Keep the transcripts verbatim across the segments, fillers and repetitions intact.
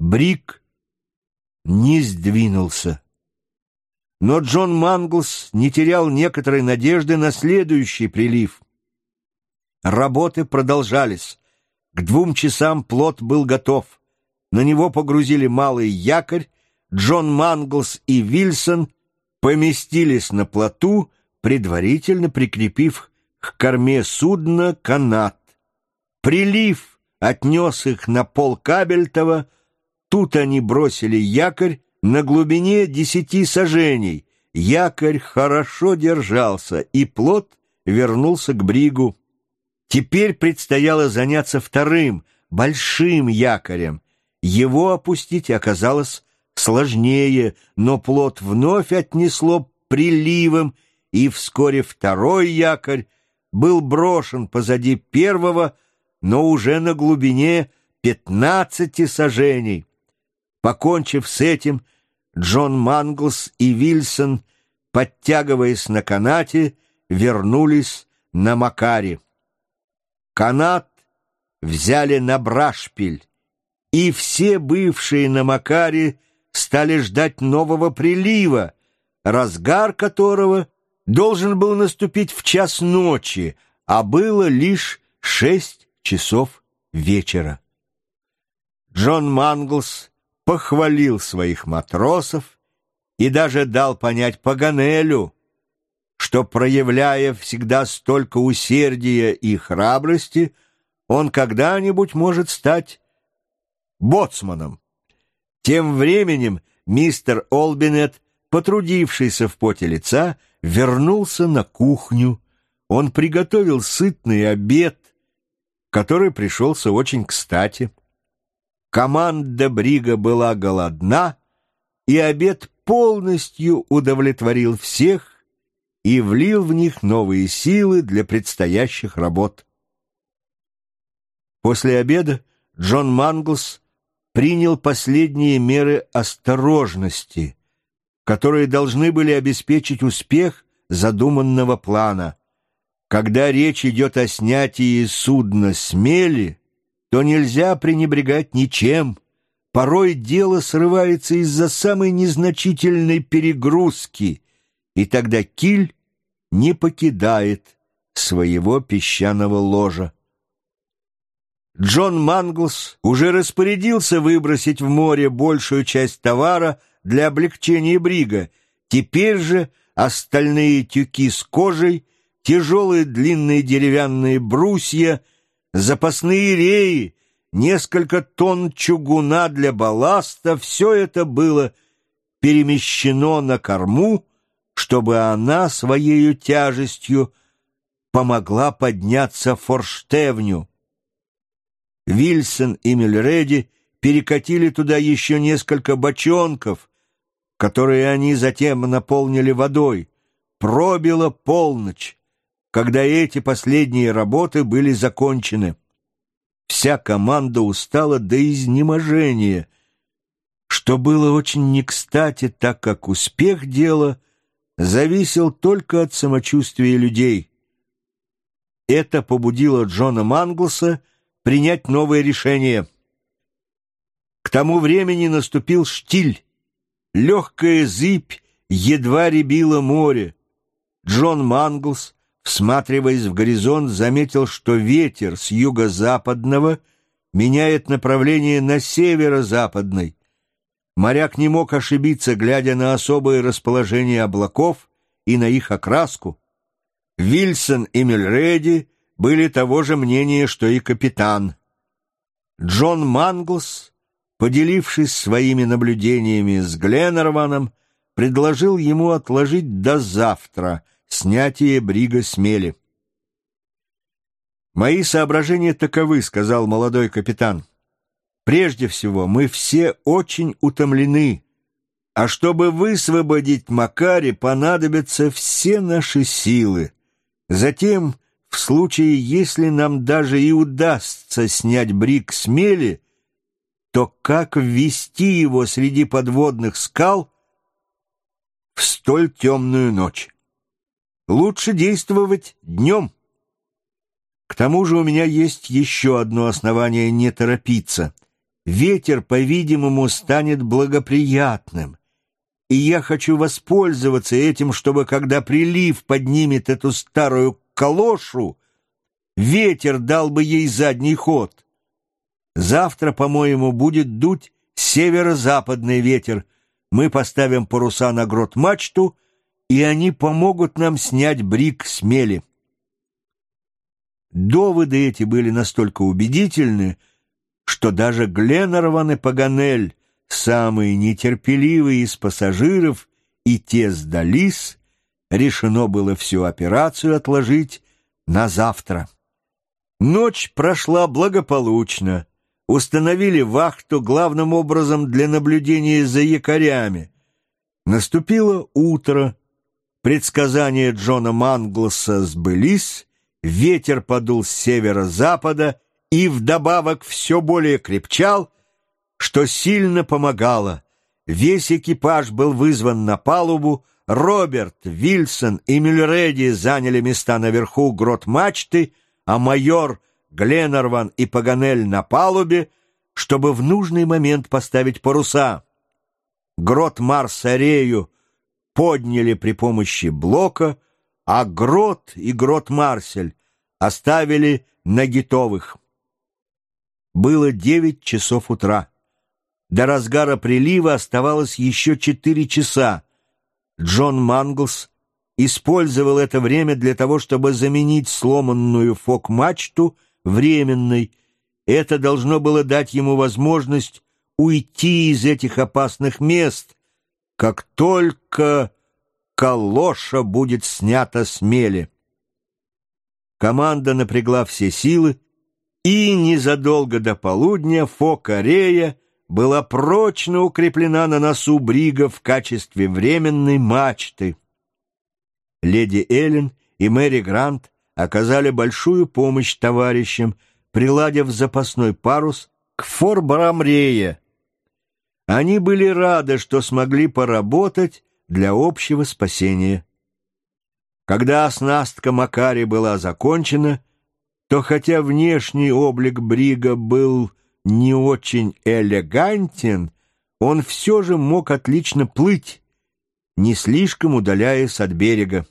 Бриг не сдвинулся. Но Джон Манглс не терял некоторой надежды на следующий прилив. Работы продолжались. К двум часам плот был готов. На него погрузили малый якорь. Джон Манглс и Вильсон поместились на плоту, предварительно прикрепив к корме судна канат. Прилив отнес их на полкабельтова. Тут они бросили якорь на глубине десяти саженей. Якорь хорошо держался, и плот вернулся к бригу. Теперь предстояло заняться вторым, большим якорем. Его опустить оказалось сложнее, но плот вновь отнесло приливом, и вскоре второй якорь был брошен позади первого, но уже на глубине пятнадцати саженей. Покончив с этим, Джон Манглс и Вильсон, подтягиваясь на канате, вернулись на Макаре. Канат взяли на брашпиль, и все бывшие на Макаре стали ждать нового прилива, разгар которого должен был наступить в час ночи, а было лишь шесть часов вечера. Джон Манглс похвалил своих матросов и даже дал понять Паганелю, что, проявляя всегда столько усердия и храбрости, он когда-нибудь может стать боцманом. Тем временем мистер Олбинет, потрудившийся в поте лица, вернулся на кухню. Он приготовил сытный обед, который пришелся очень кстати. Команда брига была голодна, и обед полностью удовлетворил всех и влил в них новые силы для предстоящих работ. После обеда Джон Манглс принял последние меры осторожности, которые должны были обеспечить успех задуманного плана. Когда речь идет о снятии судна с мели, то нельзя пренебрегать ничем. Порой дело срывается из-за самой незначительной перегрузки, и тогда киль не покидает своего песчаного ложа. Джон Манглс уже распорядился выбросить в море большую часть товара для облегчения брига. Теперь же остальные тюки с кожей, тяжелые длинные деревянные брусья, запасные реи, несколько тонн чугуна для балласта — все это было перемещено на корму, чтобы она своею тяжестью помогла подняться форштевню. Вильсон и Мюллереди перекатили туда еще несколько бочонков, которые они затем наполнили водой. Пробила полночь, когда эти последние работы были закончены. Вся команда устала до изнеможения, что было очень не кстати, так как успех дела зависел только от самочувствия людей. Это побудило Джона Манглса принять новое решение. К тому времени наступил штиль. Легкая зыбь едва рябила море. Джон Манглс, всматриваясь в горизонт, заметил, что ветер с юго-западного меняет направление на северо-западный. Моряк не мог ошибиться, глядя на особое расположение облаков и на их окраску. Вильсон и Мюллереди были того же мнения, что и капитан. Джон Манглс, поделившись своими наблюдениями с Гленнерваном, предложил ему отложить до завтра снятие брига с мели. «Мои соображения таковы», — сказал молодой капитан. «Прежде всего, мы все очень утомлены, а чтобы высвободить Макаре, понадобятся все наши силы. Затем, в случае, если нам даже и удастся снять бриг с мели, то как ввести его среди подводных скал в столь темную ночь? Лучше действовать днем. К тому же у меня есть еще одно основание не торопиться. ветер, по-видимому, станет благоприятным. И я хочу воспользоваться этим, чтобы, когда прилив поднимет эту старую калошу, ветер дал бы ей задний ход. Завтра, по-моему, будет дуть северо-западный ветер. Мы поставим паруса на грот-мачту, и они помогут нам снять брик с мели. Доводы эти были настолько убедительны, что даже Гленарван и Паганель, самые нетерпеливые из пассажиров, и те сдались. Решено было всю операцию отложить на завтра. Ночь прошла благополучно. Установили вахту главным образом для наблюдения за якорями. Наступило утро. Предсказания Джона Манглса сбылись, ветер подул с северо-запада и вдобавок все более крепчал, что сильно помогало. Весь экипаж был вызван на палубу, Роберт, Вильсон и Мюлреди заняли места наверху грот-мачты, а майор, Гленарван и Паганель на палубе, чтобы в нужный момент поставить паруса. Грот-Марс-Арею подняли при помощи блока, а Грот и Грот-Марсель оставили на гитовых. Было девять часов утра. До разгара прилива оставалось еще четыре часа. Джон Манглс использовал это время для того, чтобы заменить сломанную фок-мачту временной. Это должно было дать ему возможность уйти из этих опасных мест, как только калоша будет снята с мели. Команда напрягла все силы, и незадолго до полудня фок-арея была прочно укреплена на носу брига в качестве временной мачты. Леди Эллен и Мэри Грант оказали большую помощь товарищам, приладив запасной парус к фор-Брамрее. Они были рады, что смогли поработать для общего спасения. Когда оснастка Макари была закончена, то хотя внешний облик брига был не очень элегантен, он все же мог отлично плыть, не слишком удаляясь от берега.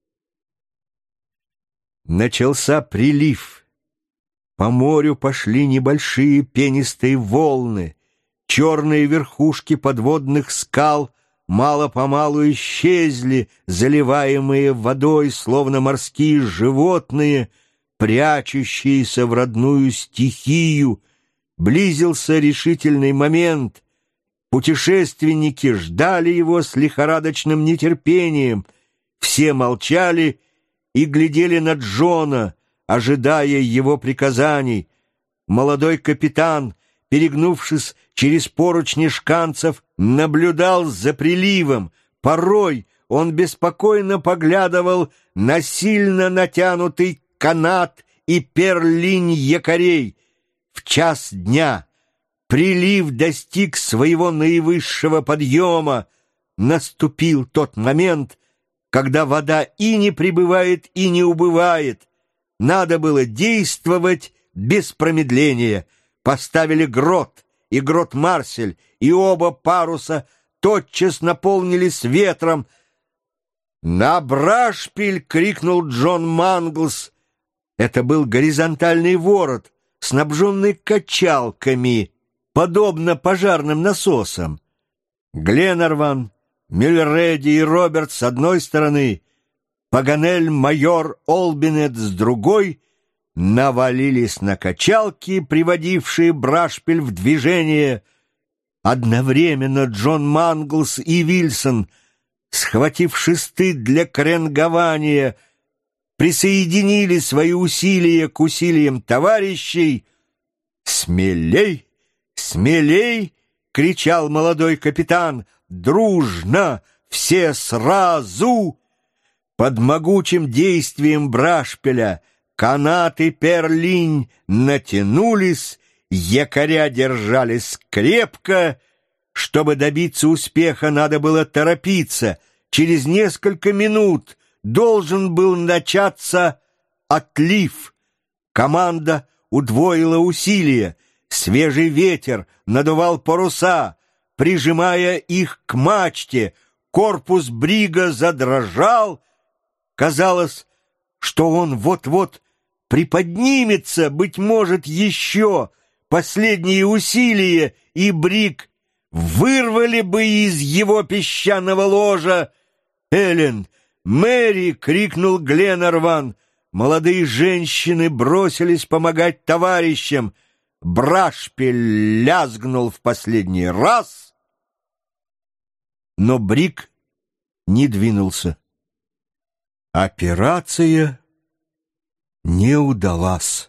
Начался прилив. По морю пошли небольшие пенистые волны. Черные верхушки подводных скал мало-помалу исчезли, заливаемые водой, словно морские животные, прячущиеся в родную стихию. Близился решительный момент. Путешественники ждали его с лихорадочным нетерпением. Все молчали и глядели на Джона, ожидая его приказаний. Молодой капитан, перегнувшись через поручни шканцев, наблюдал за приливом. Порой он беспокойно поглядывал на сильно натянутый канат и перлинь якорей. В час дня прилив достиг своего наивысшего подъема. Наступил тот момент, когда вода и не прибывает, и не убывает. Надо было действовать без промедления. Поставили грот и грот-марсель, и оба паруса тотчас наполнились ветром. «На брашпиль!» — крикнул Джон Манглс. Это был горизонтальный ворот, снабженный качалками, подобно пожарным насосам. Гленарван, Мюлреди и Роберт с одной стороны, Паганель, майор Олбинет с другой навалились на качалки, приводившие брашпиль в движение. Одновременно Джон Манглс и Вильсон, схватив шесты для кренгования, присоединили свои усилия к усилиям товарищей. «Смелей! Смелей!» — кричал молодой капитан. «Дружно! Все сразу!» Под могучим действием брашпиля канаты перлинь натянулись, якоря держались крепко. Чтобы добиться успеха, надо было торопиться. Через несколько минут должен был начаться отлив. Команда удвоила усилия. Свежий ветер надувал паруса, прижимая их к мачте. Корпус брига задрожал. Казалось, что он вот-вот приподнимется, быть может, еще последние усилия, и бриг вырвали бы из его песчаного ложа. «Эллен! Мэри!» — крикнул Гленарван. Молодые женщины бросились помогать товарищам. Брашпиль лязгнул в последний раз, но бриг не двинулся. Операция не удалась.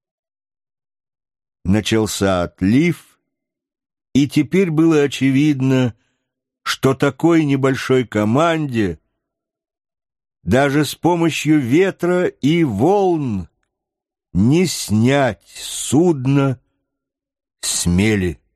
Начался отлив, и теперь было очевидно, что такой небольшой команде даже с помощью ветра и волн не снять судно с мели.